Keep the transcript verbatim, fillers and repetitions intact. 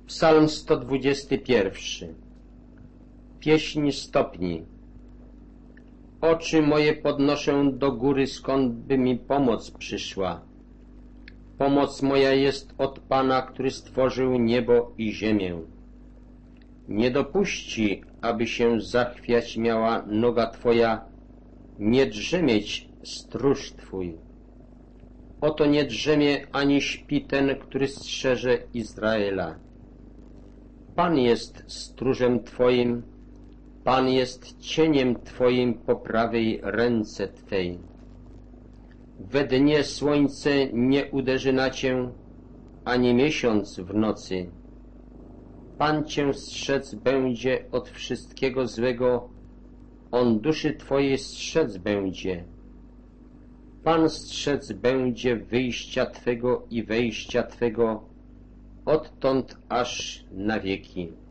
Psalm sto dwudziesty pierwszy. Pieśń stopni. Oczy moje podnoszę do góry, skąd by mi pomoc przyszła. Pomoc moja jest od Pana, który stworzył niebo i ziemię. Nie dopuści, aby się zachwiać miała noga Twoja, nie drzemieć stróż Twój. Oto nie drzemie ani śpi ten, który strzeże Izraela. Pan jest stróżem Twoim, Pan jest cieniem Twoim po prawej ręce Twej. We dnie słońce nie uderzy na Cię, ani miesiąc w nocy. Pan Cię strzec będzie od wszystkiego złego, On duszy Twojej strzec będzie. Pan strzec będzie wyjścia Twego i wejścia Twego, odtąd aż na wieki.